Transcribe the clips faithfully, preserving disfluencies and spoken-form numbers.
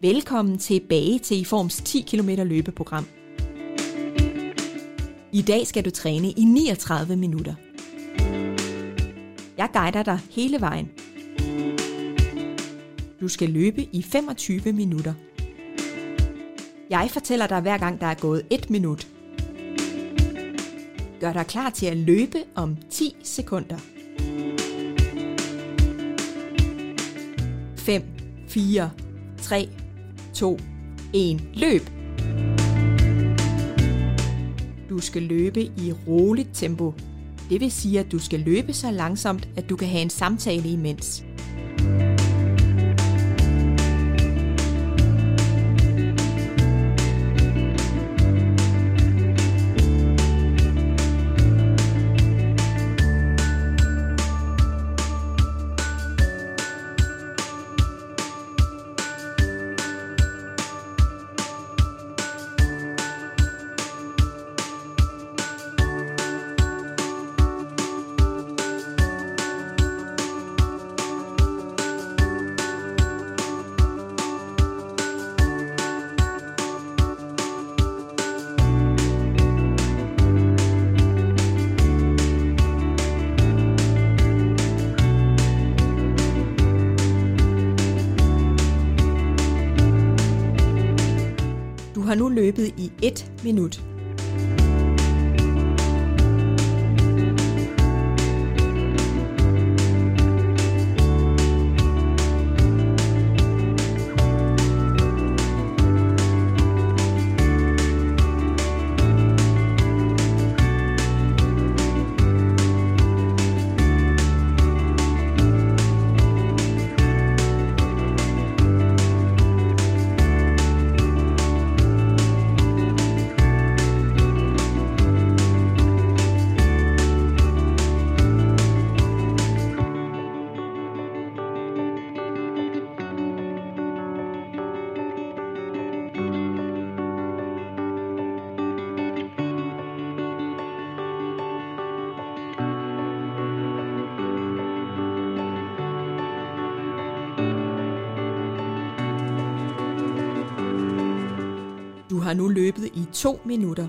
Velkommen tilbage til iForms ti kilometer løbeprogram. I dag skal du træne i niogtredive minutter. Jeg guider dig hele vejen. Du skal løbe i femogtyve minutter. Jeg fortæller dig hver gang der er gået et minut. Gør dig klar til at løbe om ti sekunder. fem, fire, tre, to, et. Løb! Du skal løbe i roligt tempo. Det vil sige, at du skal løbe så langsomt, at du kan have en samtale imens. Du har nu løbet i et minut. Du har nu løbet i to minutter.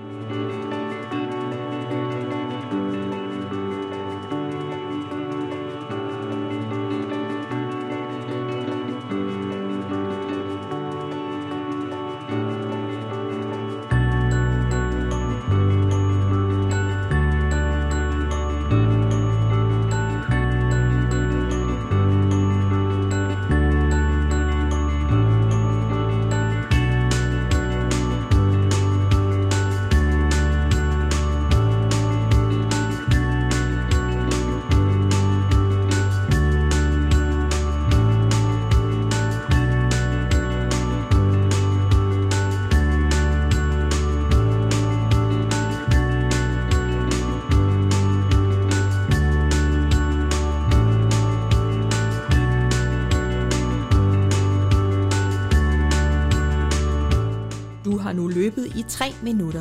Du har nu løbet i tre minutter.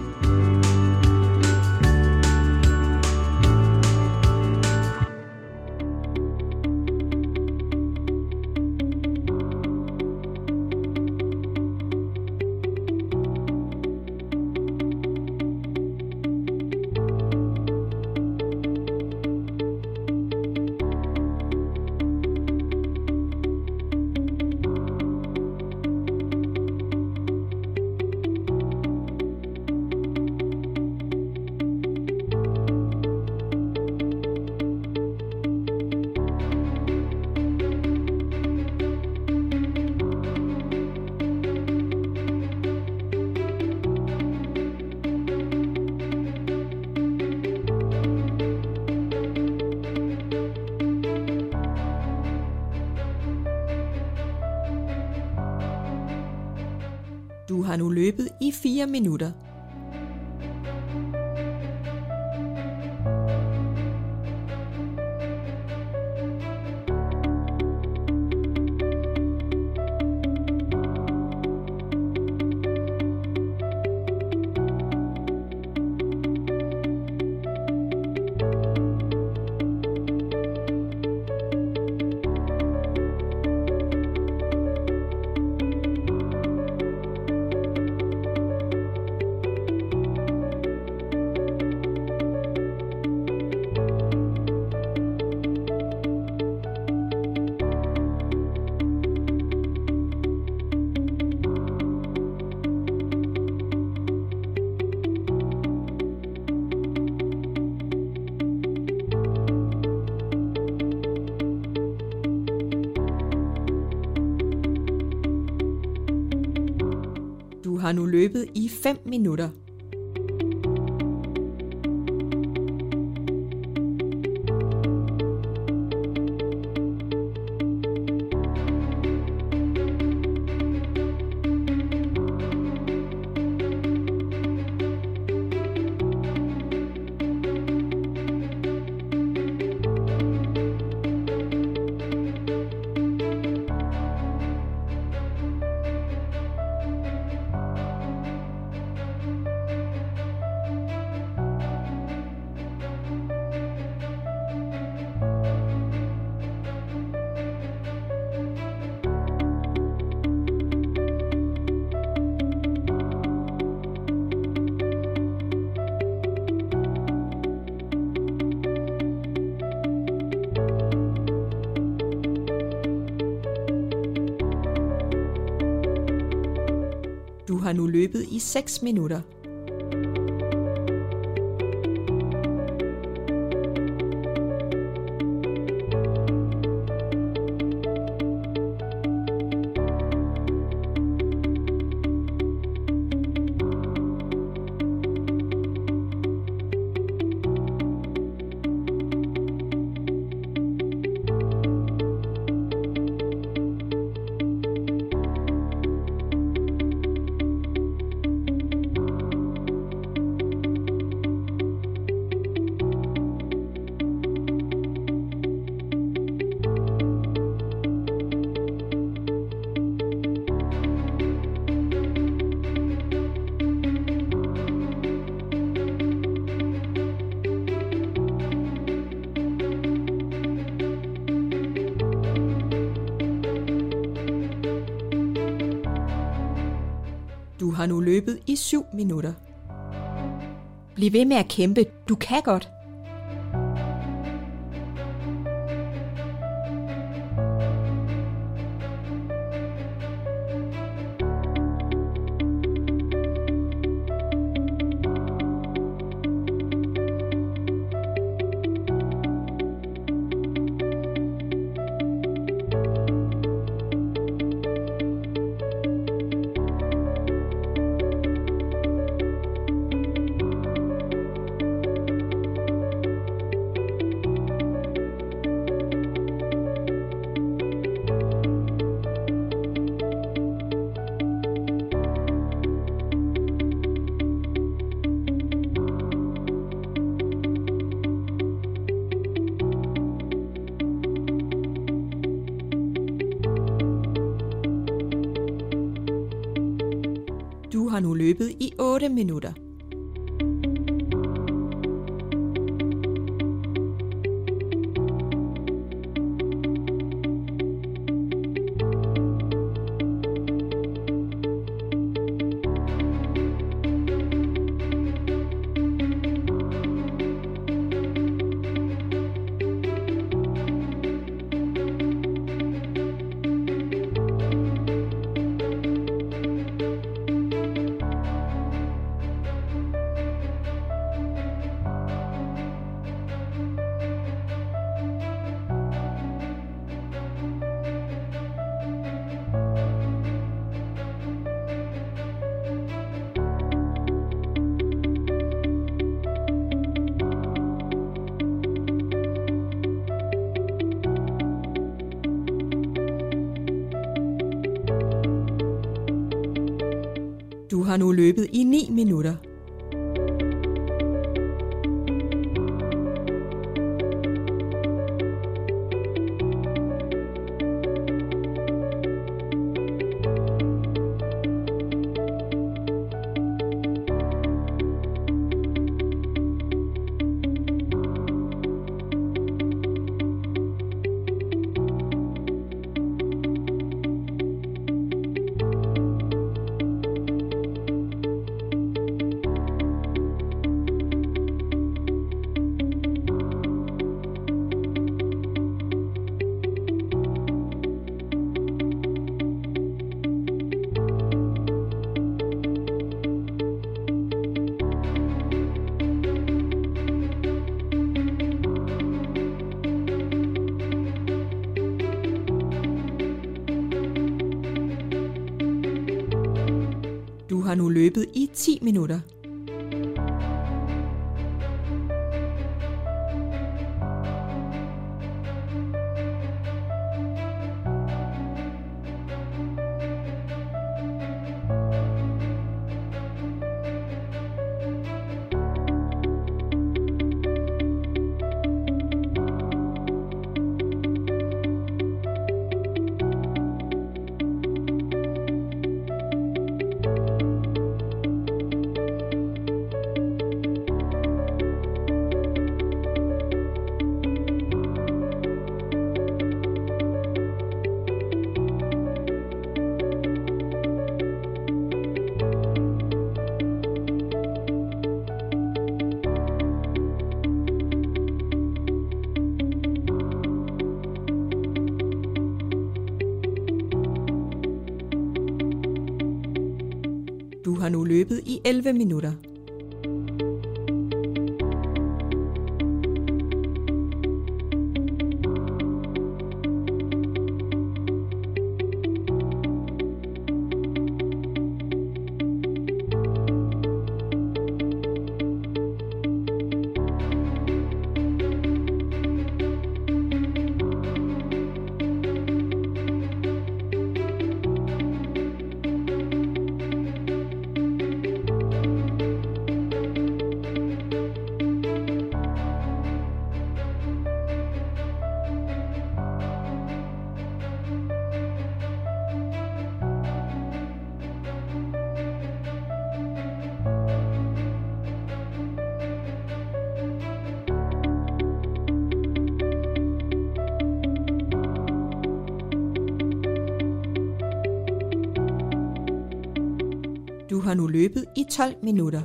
Du har nu løbet i fire minutter. Du har nu løbet i fem minutter. Du har nu løbet i seks minutter. Du har nu løbet i syv minutter. Bliv ved med at kæmpe. Du kan godt. Du har nu løbet i otte minutter. Du har nu løbet i ni minutter. Du har nu løbet i ti minutter. Du har nu løbet i elleve minutter. Du har nu løbet i tolv minutter.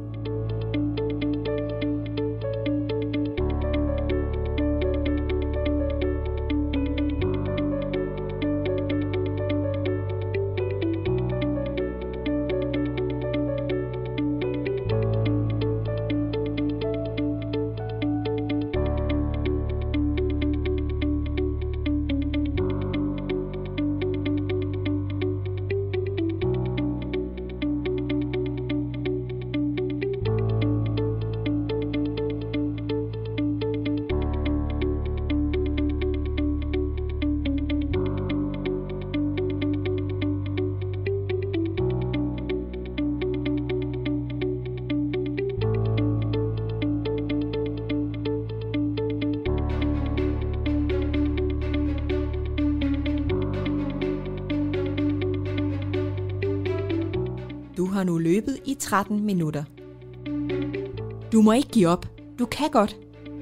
Du har nu løbet i tretten minutter. Du må ikke give op. Du kan godt.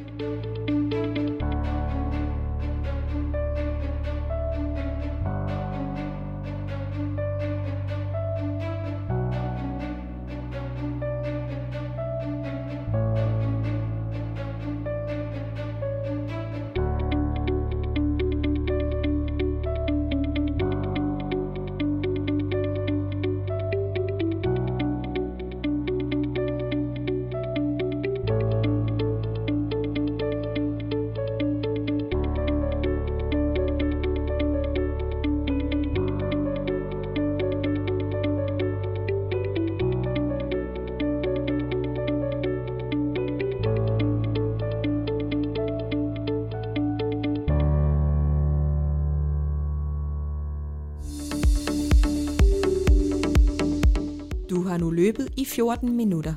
Du har nu løbet i fjorten minutter.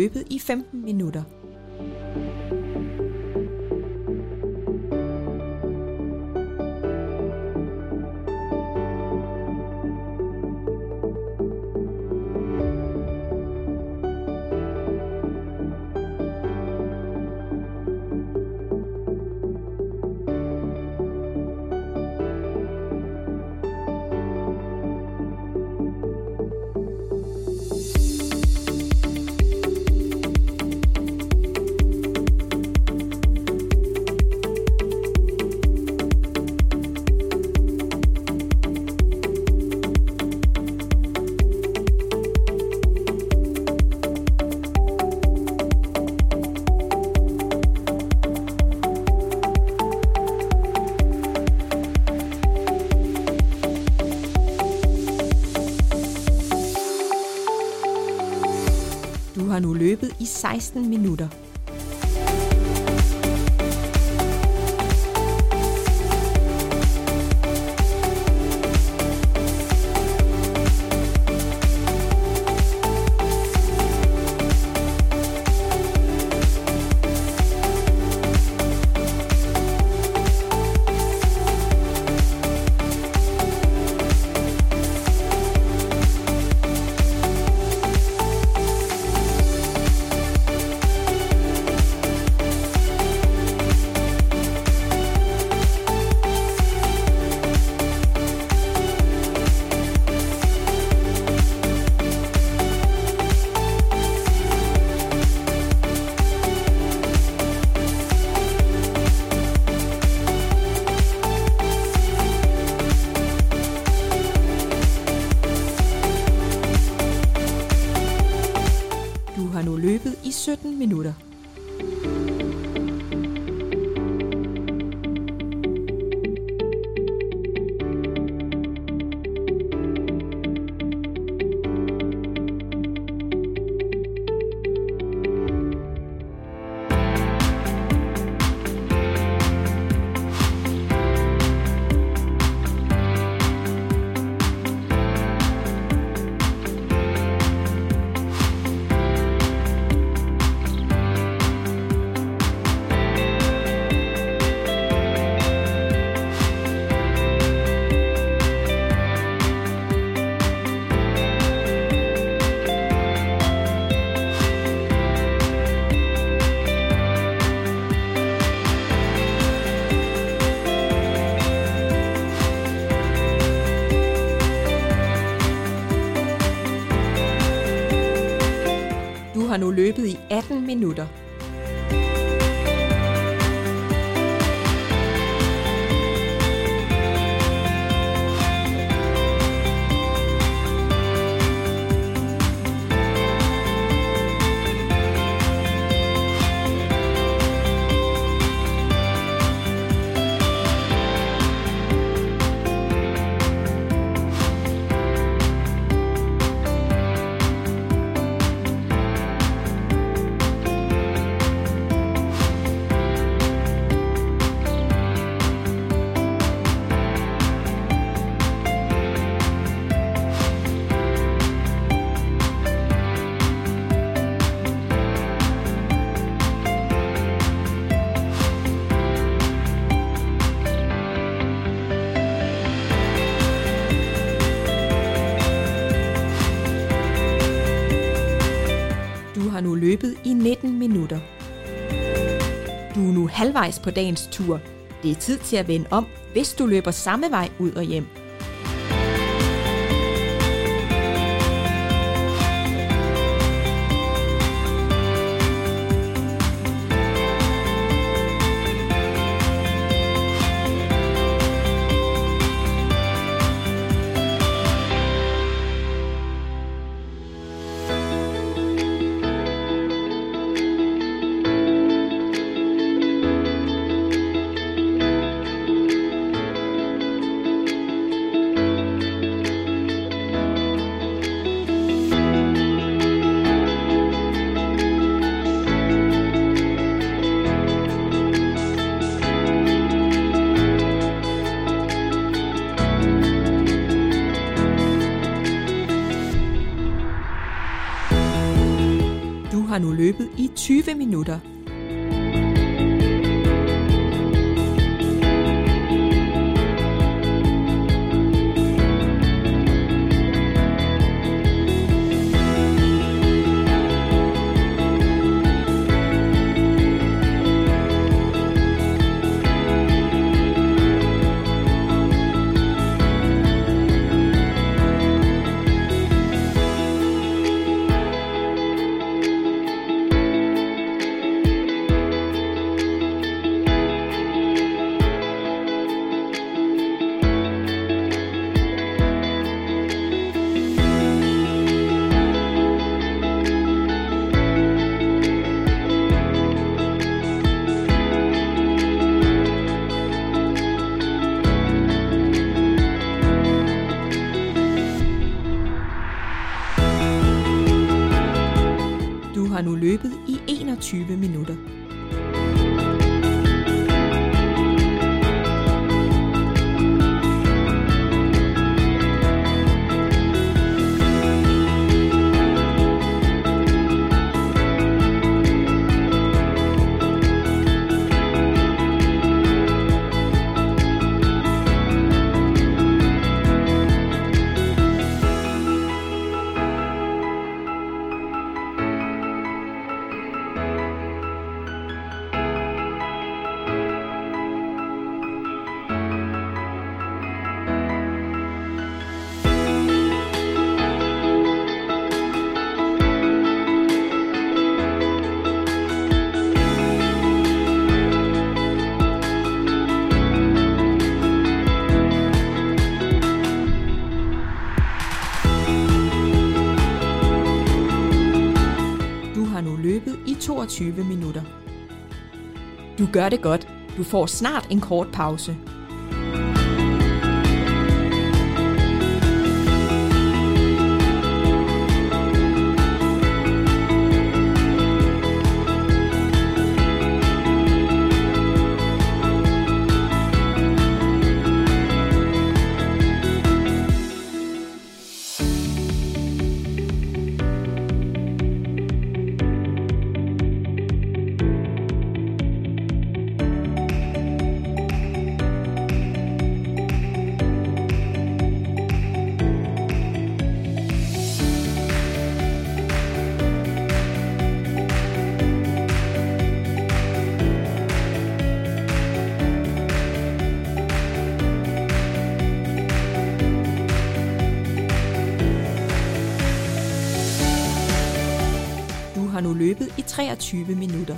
løbet i femten minutter. Du har nu løbet i seksten minutter. Du har nu løbet i sytten minutter. Du har nu løbet i atten minutter. Du har nu løbet i nitten minutter. Du er nu halvvejs på dagens tur. Det er tid til at vende om, hvis du løber samme vej ud og hjem. har nu løbet i tyve minutter. Du har nu løbet i enogtyve minutter. Du har nu løbet i toogtyve minutter. Du gør det godt. Du får snart en kort pause. Du har nu løbet i treogtyve minutter.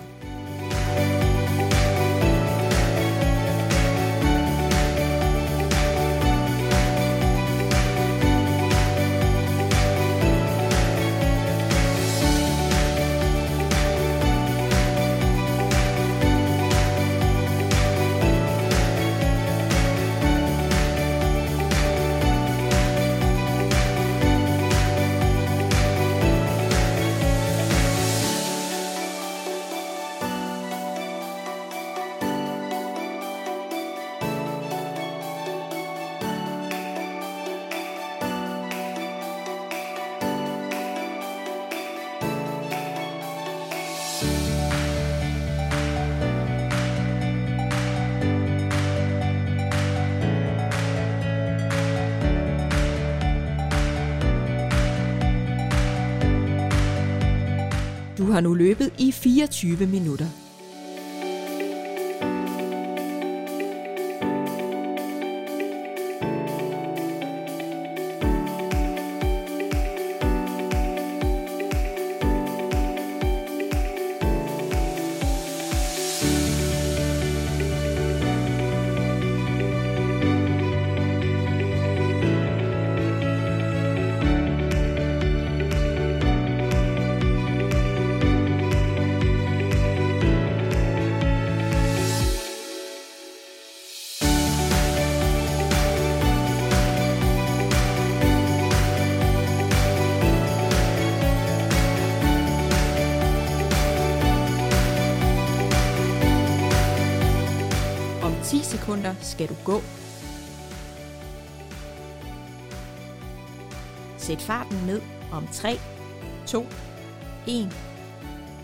Du har nu løbet i fireogtyve minutter. ti sekunder skal du gå. Sæt farten ned om tre, to, et.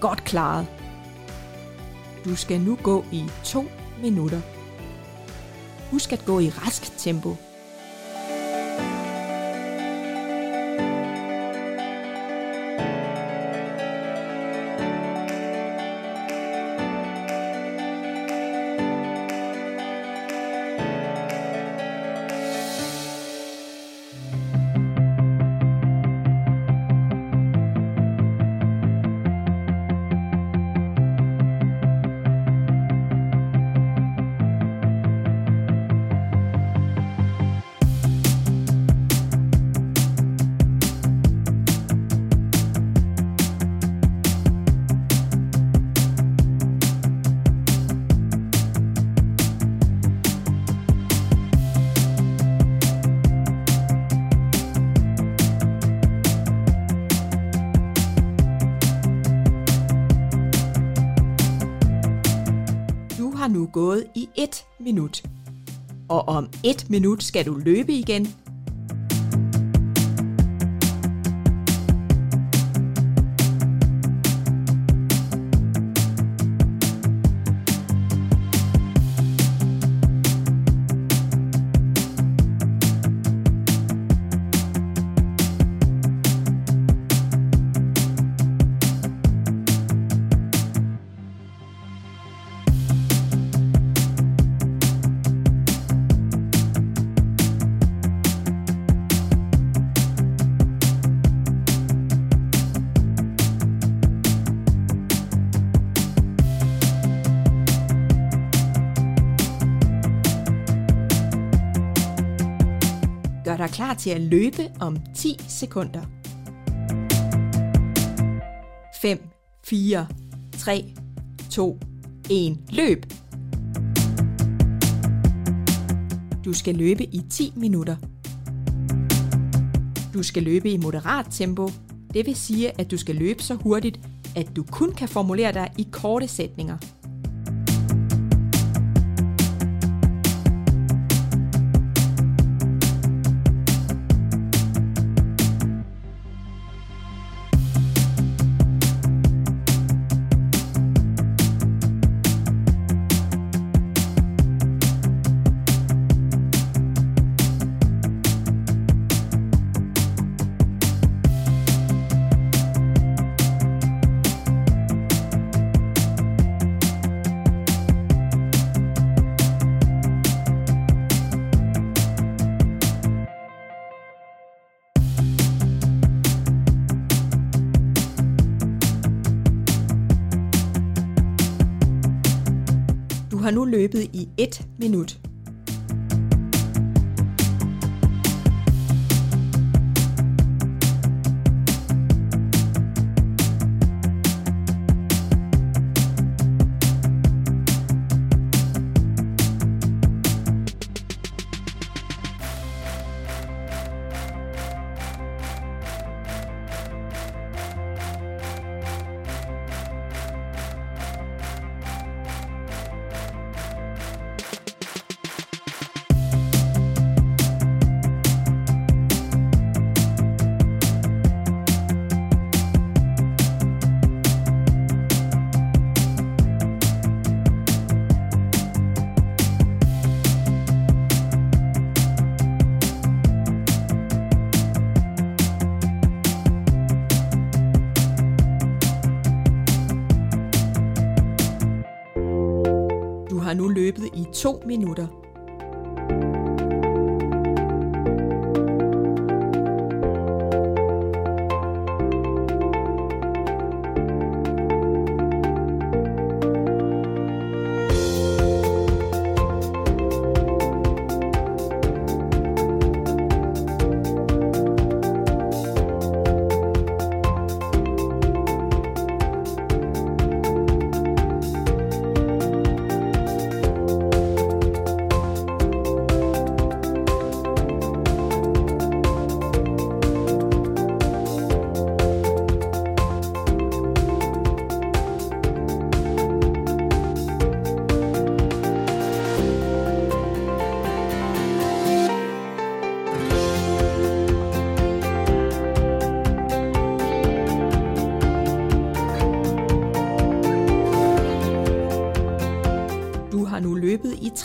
Godt klaret. Du skal nu gå i to minutter. Husk at gå i rask tempo. Har nu gået i et minut. Og om et minut skal du løbe igen. Gør dig klar til at løbe om ti sekunder. fem, fire, tre, to, et. Løb! Du skal løbe i ti minutter. Du skal løbe i moderat tempo. Det vil sige, at du skal løbe så hurtigt, at du kun kan formulere dig i korte sætninger. Du har nu løbet i et minut. Du har nu løbet i to minutter.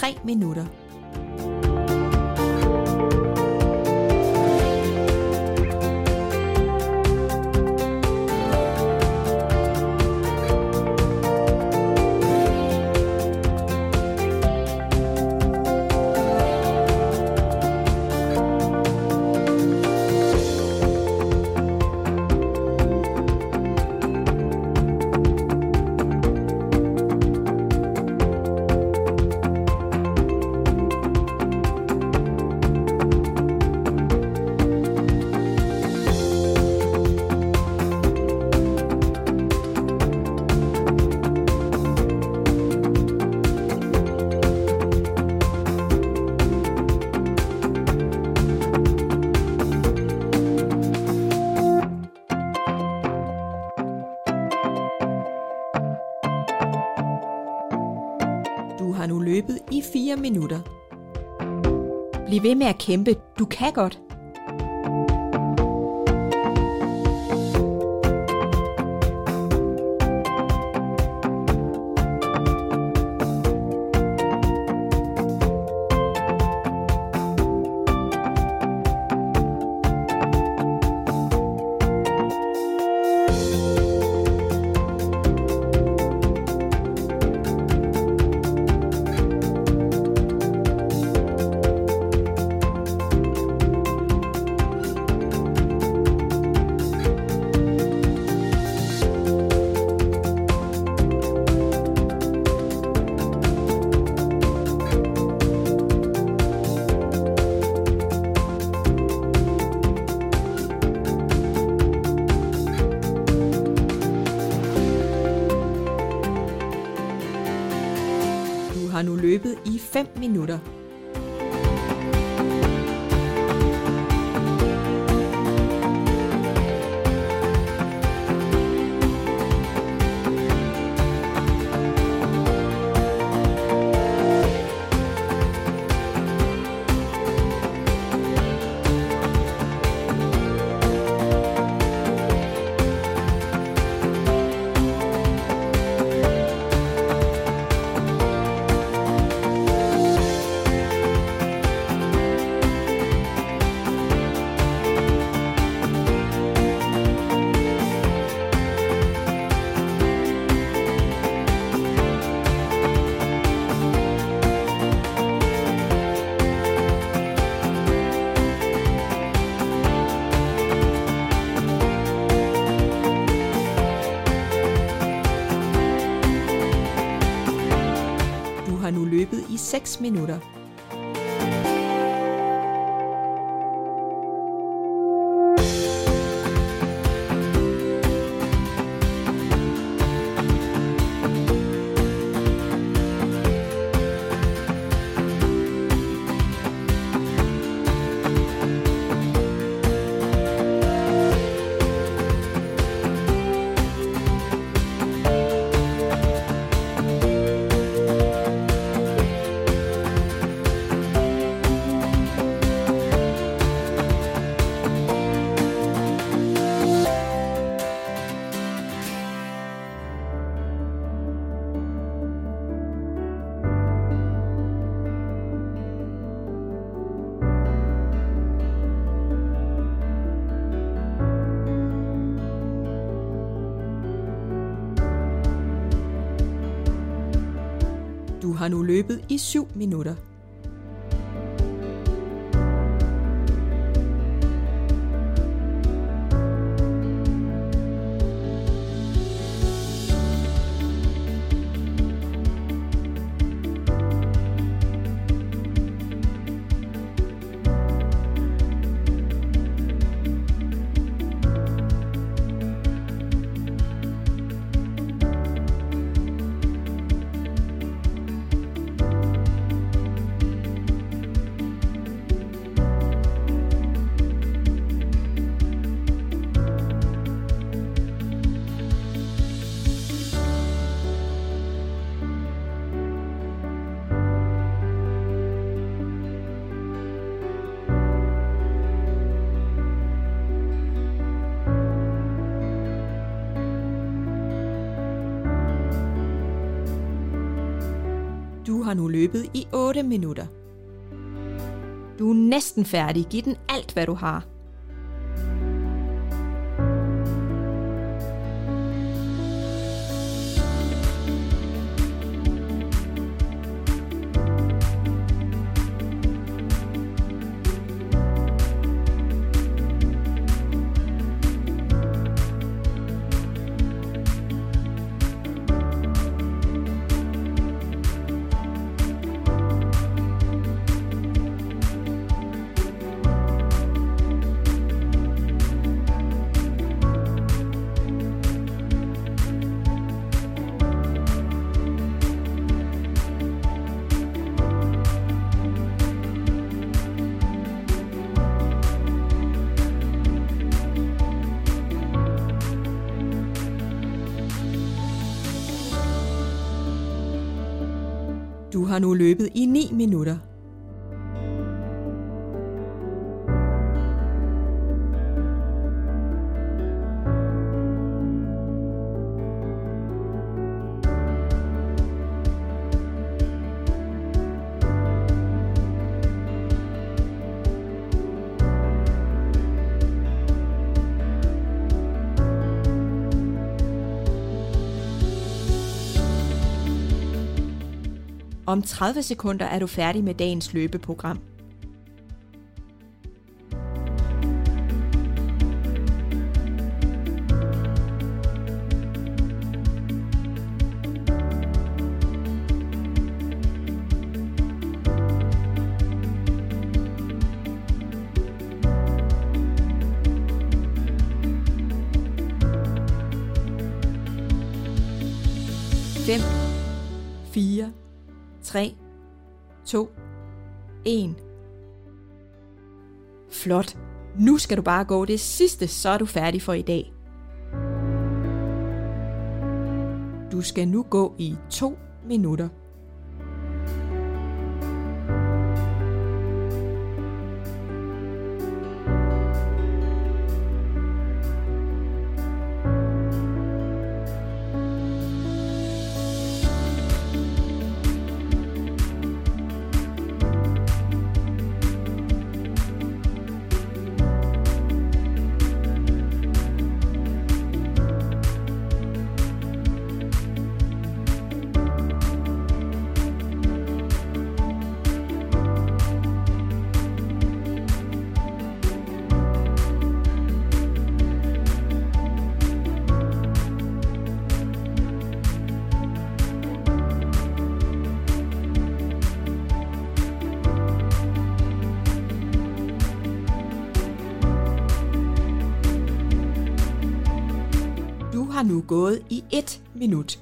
tre minutter. Du har nu løbet i fire minutter. Bliv ved med at kæmpe. Du kan godt. Du har nu løbet i fem minutter. Du har nu løbet i seks minutter. Du har nu løbet i syv minutter. har nu løbet i otte minutter. Du er næsten færdig. Giv den alt, hvad du har. Du har nu løbet i ni minutter. Om tredive sekunder er du færdig med dagens løbeprogram. fem, fire, tre, to, et. Flot. Nu skal du bare gå det sidste, så er du færdig for i dag. Du skal nu gå i to minutter. Du har nu gået i et minut.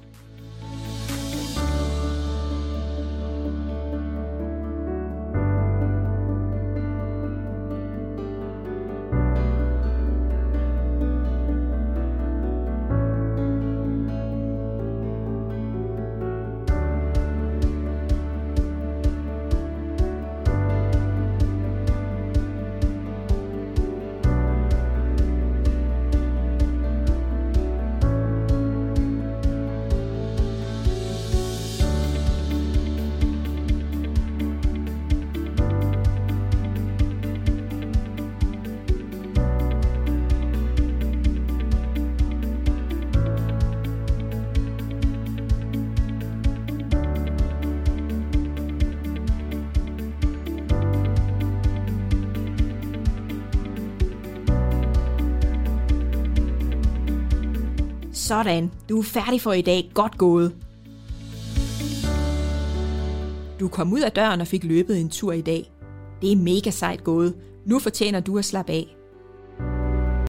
Sådan, du er færdig for i dag. Godt gået. Du kom ud af døren og fik løbet en tur i dag. Det er mega sejt gået. Nu fortjener du at slappe af.